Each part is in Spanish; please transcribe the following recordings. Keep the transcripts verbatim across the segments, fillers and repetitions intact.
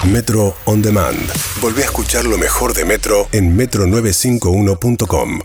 Metro On Demand. Volvé a escuchar lo mejor de Metro en metro novecientos cincuenta y uno punto com.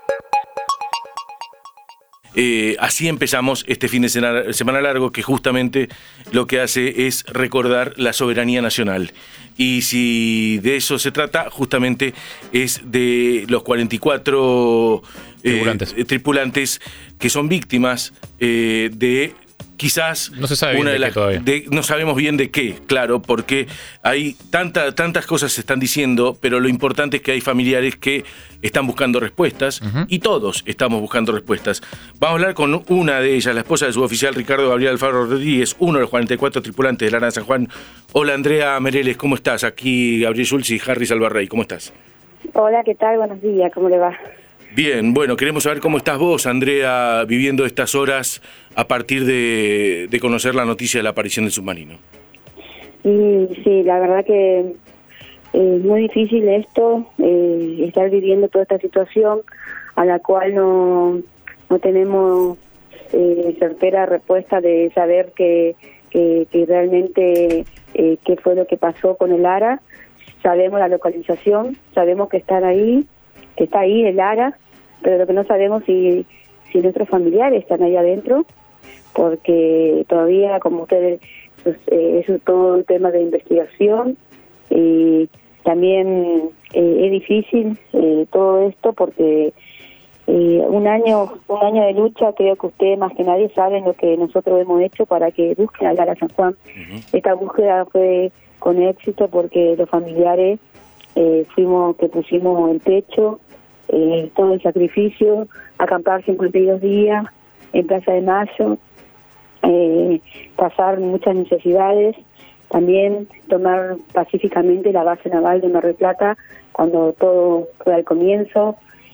Eh, así empezamos este fin de semana, semana largo, que justamente lo que hace es recordar la soberanía nacional. Y si de eso se trata, justamente es de los cuarenta y cuatro eh, tripulantes. tripulantes que son víctimas eh, de... Quizás no se sabe bien una de, de las, qué todavía. De, no sabemos bien de qué, claro, porque hay tanta, tantas cosas se están diciendo, pero lo importante es que hay familiares que están buscando respuestas, uh-huh. y todos estamos buscando respuestas. Vamos a hablar con una de ellas, la esposa de su oficial Ricardo Gabriel Alfaro Rodríguez, uno de los cuarenta y cuatro tripulantes de la Arana San Juan. Hola, Andrea Mereles, ¿cómo estás? Aquí Gabriel Schulz y Harry Salvarrey, ¿cómo estás? Hola, ¿qué tal? Buenos días, ¿cómo le va? Bien, bueno, queremos saber cómo estás vos, Andrea, viviendo estas horas a partir de, de conocer la noticia de la aparición del submarino. Sí, sí, la verdad que es eh, muy difícil esto, eh, estar viviendo toda esta situación a la cual no, no tenemos eh, certera respuesta de saber que, que, que realmente eh, qué fue lo que pasó con el ARA. Sabemos la localización, sabemos que están ahí, que está ahí el ARA, pero lo que no sabemos si, si nuestros familiares están ahí adentro, porque todavía, como ustedes, pues, eh, es todo un tema de investigación, y también eh, es difícil eh, todo esto porque eh, un año un año de lucha, creo que ustedes más que nadie saben lo que nosotros hemos hecho para que busquen al ARA San Juan. Uh-huh. Esta búsqueda fue con éxito porque los familiares eh, fuimos que pusimos el pecho, eh, todo el sacrificio, acampar cincuenta y dos días en Plaza de Mayo, eh, pasar muchas necesidades, también tomar pacíficamente la base naval de Mar del Plata cuando todo fue al comienzo,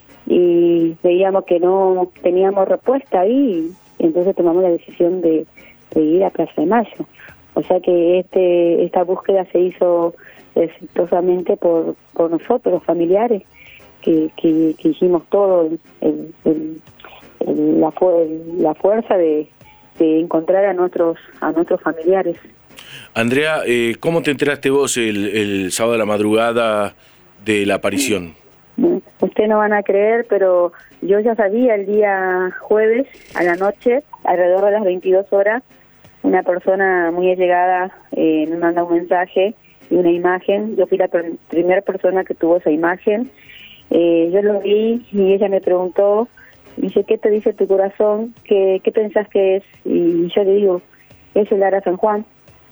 y veíamos que no teníamos respuesta ahí, y entonces tomamos la decisión de, de ir a Plaza de Mayo. O sea que este esta búsqueda se hizo exitosamente por, por nosotros, los familiares, que, que, que hicimos todo el, el, el, el, la, el, la fuerza de, de encontrar a nuestros a nuestros familiares. Andrea, eh, ¿cómo te enteraste vos el, el sábado de la madrugada de la aparición? Ustedes no van a creer, pero yo ya sabía el día jueves a la noche, alrededor de las veintidós horas, una persona muy allegada eh, me manda un mensaje y una imagen. Yo fui la per- primera persona que tuvo esa imagen. Eh, yo lo vi y ella me preguntó, dice, ¿qué te dice tu corazón? ¿Qué, qué pensás que es? Y yo le digo, es el ARA San Juan.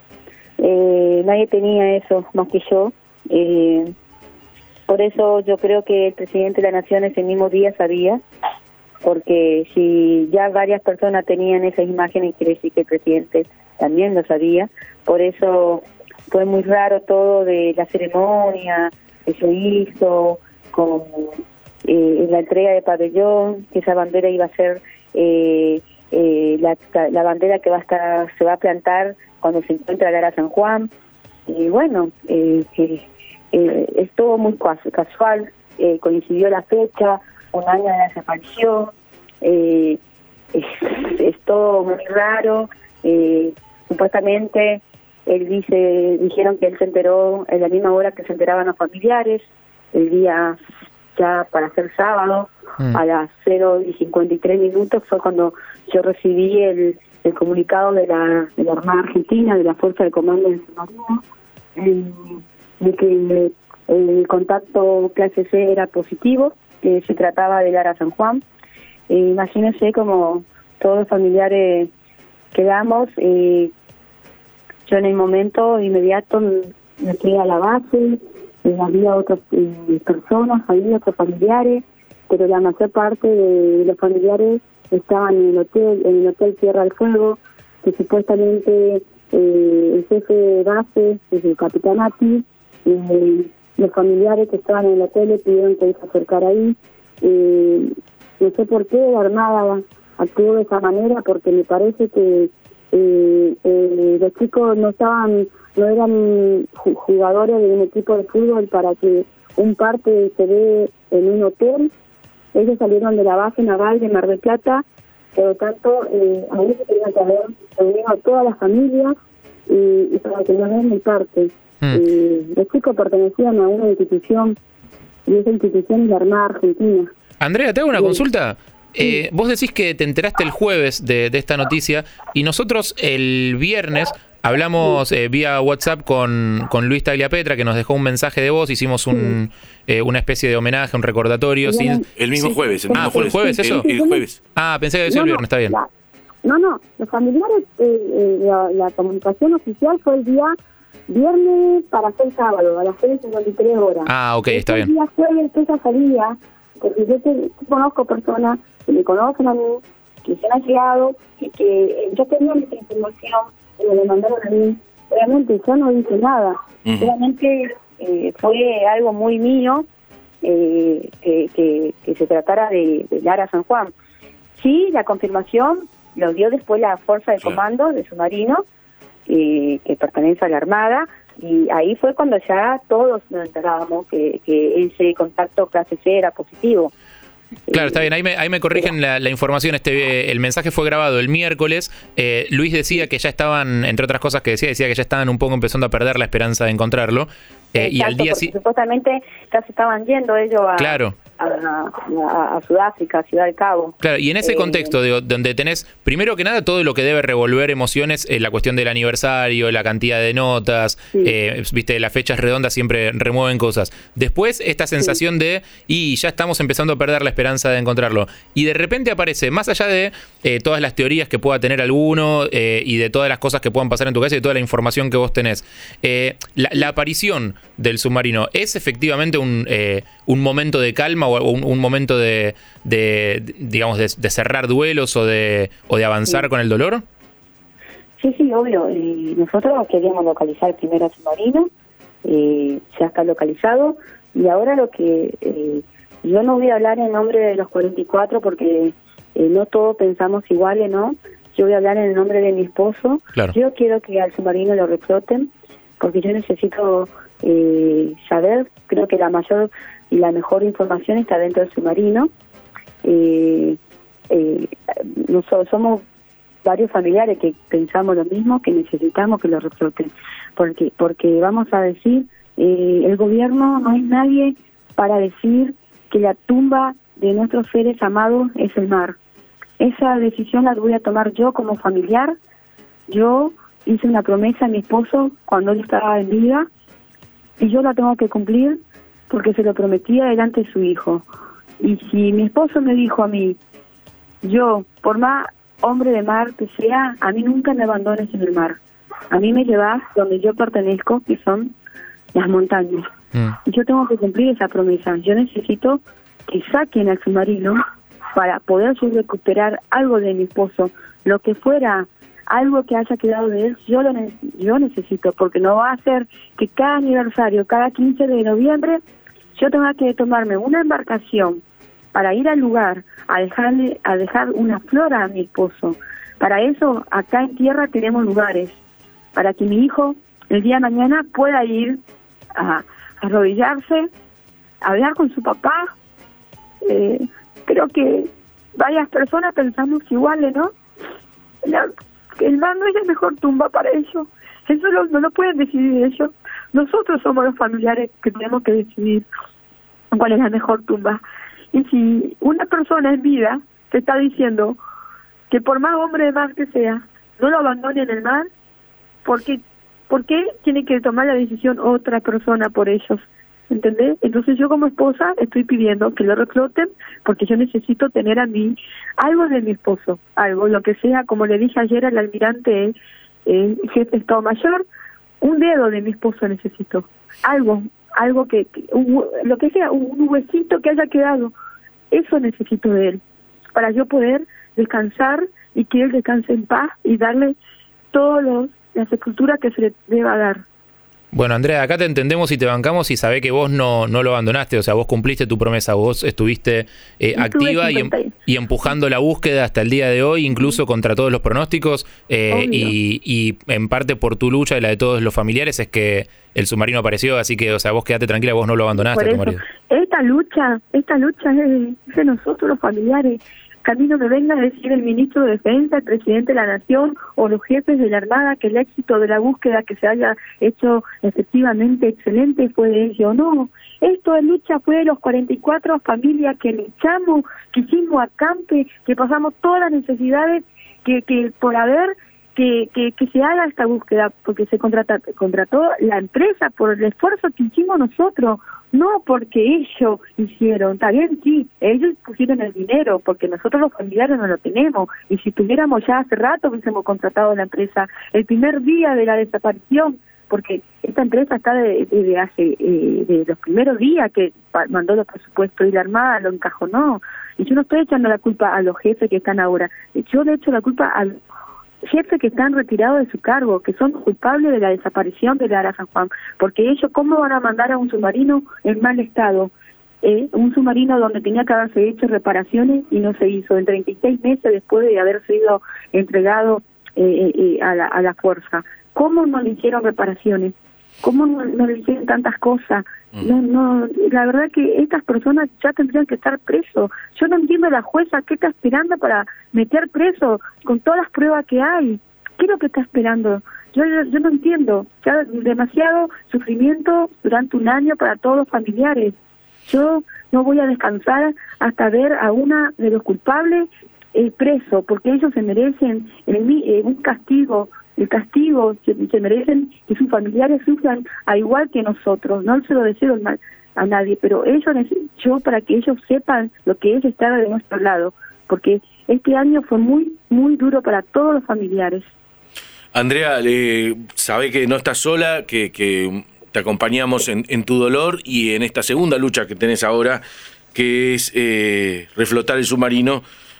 Eh, nadie tenía eso más que yo. Eh, por eso yo creo que el presidente de la Nación ese mismo día sabía, porque si ya varias personas tenían esas imágenes, quiere decir que el presidente también lo sabía. Por eso fue muy raro todo de la ceremonia que se hizo, con eh, la entrega de pabellón, que esa bandera iba a ser eh, eh, la, la bandera que va a estar, se va a plantar cuando se encuentra el ARA San Juan. Y bueno, eh, eh, eh, es todo muy casual, eh, coincidió la fecha, un año de la desaparición, eh, es, es todo muy raro. Eh, supuestamente él dice, dijeron que él se enteró en la misma hora que se enteraban los familiares, el día ya para ser sábado, mm. a las cero y cincuenta y tres minutos fue cuando yo recibí el, el comunicado de la, de la Armada Argentina, de la Fuerza de Comando del Submarino, eh, de que el contacto clase C era positivo, que se trataba del ARA San Juan. Eh, imagínense como todos los familiares quedamos. Eh, yo en el momento inmediato me fui a la base, eh, había otras eh, personas, había otros familiares, pero la mayor parte de los familiares estaban en el hotel, en el hotel Tierra del Fuego, que supuestamente eh, el jefe de base, el capitán Ati, eh, los familiares que estaban en el hotel le pidieron que se acercara ahí. Eh, no sé por qué la Armada actuó de esa manera, porque me parece que eh, eh, los chicos no estaban, no eran jugadores de un equipo de fútbol para que un parte se dé en un hotel. Ellos salieron de la base naval de Mar del Plata, por lo tanto, eh, ahí se tenía que haber reunido a todas las familias y, y para que no den el parte. Mm. Eh, los chicos pertenecían a una institución, y esa institución es la Armada Argentina. Andrea, te hago una Sí. consulta. Eh, vos decís que te enteraste el jueves de, de esta noticia y nosotros el viernes hablamos eh, vía WhatsApp con, con Luis Tagliapetra, que nos dejó un mensaje de voz, hicimos un, eh, una especie de homenaje, un recordatorio. Sí. Sin... El mismo Sí. jueves. El mismo Ah, ¿fue el jueves eso? El, el jueves. Ah, pensé que decía No, el no, viernes, está bien. la- no, no, los familiares, eh, eh, la, la comunicación oficial fue el día viernes para ser sábado, a las seis cincuenta y tres horas. Ah, ok, está El bien. día jueves esa salida, porque yo te, conozco personas que me conocen a mí, que se han llegado y que eh, yo tenía esta información y me lo mandaron a mí. Obviamente yo no hice nada, Ujú. solamente eh, fue algo muy mío eh, que, que, que se tratara de, de Lara San Juan. Sí, la confirmación lo dio después la Fuerza de Claro. Comando de Submarino, eh, que pertenece a la Armada, y ahí fue cuando ya todos nos enterábamos que, que ese contacto clase C era positivo. Claro, Eh, está bien, ahí me, ahí me corrigen la, la información. Este, el mensaje fue grabado el miércoles. Eh, Luis decía que ya estaban, entre otras cosas que decía, decía que ya estaban un poco empezando a perder la esperanza de encontrarlo. Eh, y al Exacto, día porque sí. supuestamente ya se estaban yendo ellos a, Claro. a, a- a Sudáfrica, a Ciudad del Cabo. Claro, y en ese Eh, contexto de, donde tenés, primero que nada, todo lo que debe revolver emociones, eh, la cuestión del aniversario, la cantidad de notas, Sí. eh, viste, las fechas redondas siempre remueven cosas. Después, esta sensación de, y ya estamos empezando a perder la esperanza de encontrarlo. Y de repente aparece, más allá de eh, todas las teorías que pueda tener alguno eh, y de todas las cosas que puedan pasar en tu casa y de toda la información que vos tenés, eh, la, la aparición del submarino, ¿es efectivamente un, eh, un momento de calma o un, un momento de, de digamos, de, de cerrar duelos o de, o de avanzar Sí. con el dolor? Sí, sí, obvio. Eh, nosotros queríamos localizar primero al submarino, eh, ya está localizado, y ahora lo que... Eh, yo no voy a hablar en nombre de los cuarenta y cuatro porque eh, no todos pensamos iguales, ¿no? Yo voy a hablar en el nombre de mi esposo. Claro. Yo quiero que al submarino lo refloten porque yo necesito eh, saber, creo que la mayor y la mejor información está dentro del submarino. Eh, eh, nosotros somos varios familiares que pensamos lo mismo, que necesitamos que lo refloten, porque porque vamos a decir, eh, el gobierno no es nadie para decir que la tumba de nuestros seres amados es el mar. Esa decisión la voy a tomar yo como familiar. Yo hice una promesa a mi esposo cuando él estaba en vida y yo la tengo que cumplir porque se lo prometía delante de su hijo. Y si mi esposo me dijo a mí, yo, por más hombre de mar que sea, a mí nunca me abandones en el mar. A mí me llevas donde yo pertenezco, que son las montañas. Mm. Y yo tengo que cumplir esa promesa. Yo necesito que saquen al submarino para poder yo recuperar algo de mi esposo. Lo que fuera, algo que haya quedado de él, yo lo ne- yo necesito, porque no va a ser que cada aniversario, cada quince de noviembre, yo tenga que tomarme una embarcación para ir al lugar a dejarle a dejar una flor a mi esposo. Para eso, acá en tierra tenemos lugares, para que mi hijo el día de mañana pueda ir a arrodillarse, a hablar con su papá. Eh, creo que varias personas pensamos iguales, ¿no? La- el mar no es la mejor tumba para ellos. Eso lo- no lo pueden decidir ellos. Nosotros somos los familiares que tenemos que decidir cuál es la mejor tumba. Y si una persona en vida te está diciendo que por más hombre de mar que sea, no lo abandone en el mar, ¿por qué, ¿por qué tiene que tomar la decisión otra persona por ellos? ¿Entendés? Entonces yo como esposa estoy pidiendo que lo refloten porque yo necesito tener a mí algo de mi esposo, algo, lo que sea, como le dije ayer al almirante eh, jefe de Estado Mayor, un dedo de mi esposo necesito, algo, algo que, que un, lo que sea, un, un huesito que haya quedado, eso necesito de él, para yo poder descansar y que él descanse en paz y darle toda la sepultura que se le deba dar. Bueno, Andrea, acá te entendemos y te bancamos y sabés que vos no, no lo abandonaste, o sea, vos cumpliste tu promesa, vos estuviste eh, activa y, em- y empujando la búsqueda hasta el día de hoy, incluso contra todos los pronósticos, eh, y, y en parte por tu lucha y la de todos los familiares es que el submarino apareció, así que, o sea, vos quedate tranquila, vos no lo abandonaste Por a tu eso, marido. esta lucha, esta lucha es de, es de nosotros los familiares. que a mí no me venga a decir el ministro de Defensa, el presidente de la Nación o los jefes de la Armada que el éxito de la búsqueda que se haya hecho efectivamente excelente fue de ellos. No, esto de lucha fue de los cuarenta y cuatro familias que luchamos, que hicimos acampe, que pasamos todas las necesidades que, que por haber... Que, que, que se haga esta búsqueda, porque se contrata, contrató la empresa por el esfuerzo que hicimos nosotros, no porque ellos hicieron. Está bien, sí, ellos pusieron el dinero, porque nosotros los familiares no lo tenemos, y si tuviéramos ya hace rato hubiésemos contratado la empresa el primer día de la desaparición, porque esta empresa está desde de, de hace eh, de los primeros días que mandó los presupuestos y la Armada lo encajonó, y yo no estoy echando la culpa a los jefes que están ahora, yo le echo la culpa al jefes que están retirados de su cargo, que son culpables de la desaparición de Lara San Juan, porque ellos cómo van a mandar a un submarino en mal estado, eh, un submarino donde tenía que haberse hecho reparaciones y no se hizo, en treinta y seis meses después de haber sido entregado eh, eh, a, la, a la fuerza. ¿Cómo no le hicieron reparaciones? ¿Cómo no, no le hicieron tantas cosas? No, no, la verdad que estas personas ya tendrían que estar presos. Yo no entiendo a la jueza qué está esperando para meter preso con todas las pruebas que hay. ¿Qué es lo que está esperando? Yo, yo, yo no entiendo. Ya demasiado sufrimiento durante un año para todos los familiares. Yo no voy a descansar hasta ver a una de los culpables eh, preso, porque ellos se merecen el, eh, un castigo. El castigo, se, se merecen que sus familiares sufran a igual que nosotros. No se lo deseo mal a nadie, pero ellos, yo para que ellos sepan lo que es estar de nuestro lado, porque este año fue muy, muy duro para todos los familiares. Andrea, eh, sabe que no estás sola, que, que te acompañamos en, en tu dolor y en esta segunda lucha que tenés ahora, que es eh, reflotar el submarino.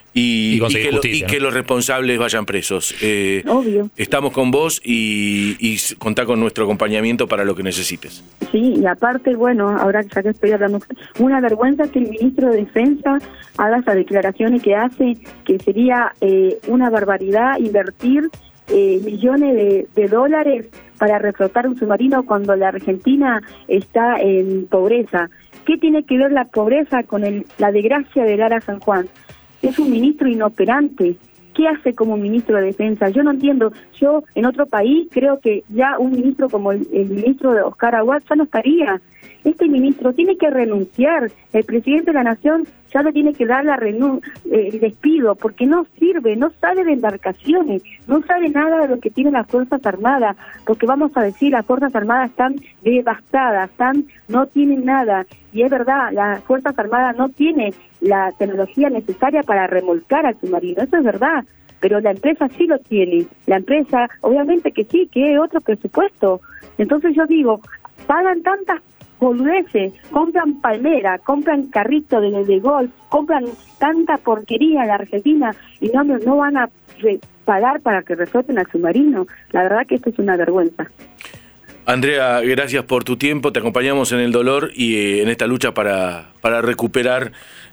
Y, y, y, que lo, y que los responsables vayan presos. Eh, Obvio. Estamos con vos y, y contá con nuestro acompañamiento para lo que necesites. Sí, y aparte, bueno, ahora ya que estoy hablando, una vergüenza que el ministro de Defensa haga esas declaraciones que hace, que sería eh, una barbaridad invertir eh, millones de, de dólares para reflotar un submarino cuando la Argentina está en pobreza. ¿Qué tiene que ver la pobreza con el, la desgracia de Lara San Juan? Es un ministro inoperante. ¿Qué hace como ministro de Defensa? Yo no entiendo. Yo, en otro país, creo que ya un ministro como el, el ministro de Oscar Aguad ya no estaría. Este ministro tiene que renunciar. El presidente de la Nación ya le tiene que dar la renun- eh, el despido, porque no sirve, no sabe de embarcaciones, no sabe nada de lo que tienen las Fuerzas Armadas, porque vamos a decir, las Fuerzas Armadas están devastadas, están, no tienen nada. Y es verdad, las Fuerzas Armadas no tienen la tecnología necesaria para remolcar al submarino, eso es verdad, pero la empresa sí lo tiene. La empresa, obviamente que sí, que es otro presupuesto. Entonces yo digo, pagan tantas boludeces, compran palmera, compran carrito de, de golf, compran tanta porquería en la Argentina y no, no van a re- pagar para que refloten al submarino. La verdad que esto es una vergüenza. Andrea, gracias por tu tiempo, te acompañamos en el dolor y eh, en esta lucha para, para recuperar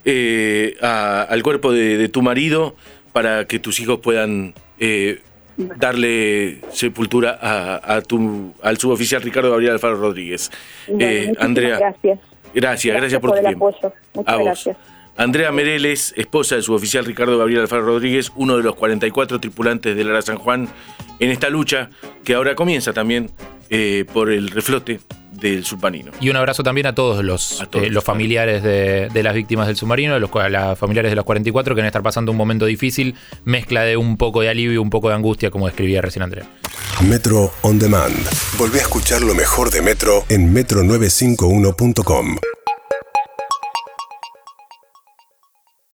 eh, a, al cuerpo de, de tu marido, para que tus hijos puedan eh, darle sepultura a, a tu, al suboficial Ricardo Gabriel Alfaro Rodríguez. Bueno, eh, Andrea, gracias. Gracias, gracias, gracias por, por tu el tiempo. Apoyo. Muchas a vos. Gracias. Andrea Mereles, esposa del suboficial Ricardo Gabriel Alfaro Rodríguez, uno de los cuarenta y cuatro tripulantes de Lara San Juan, en esta lucha que ahora comienza también eh, por el reflote del submarino. Y un abrazo también a todos los, a todos eh, los familiares de, de las víctimas del submarino, de los, las familiares de los cuarenta y cuatro que van a estar pasando un momento difícil, mezcla de un poco de alivio, un poco de angustia, como describía recién Andrea. Metro On Demand. Volvé a escuchar lo mejor de Metro en metro novecientos cincuenta y uno punto com.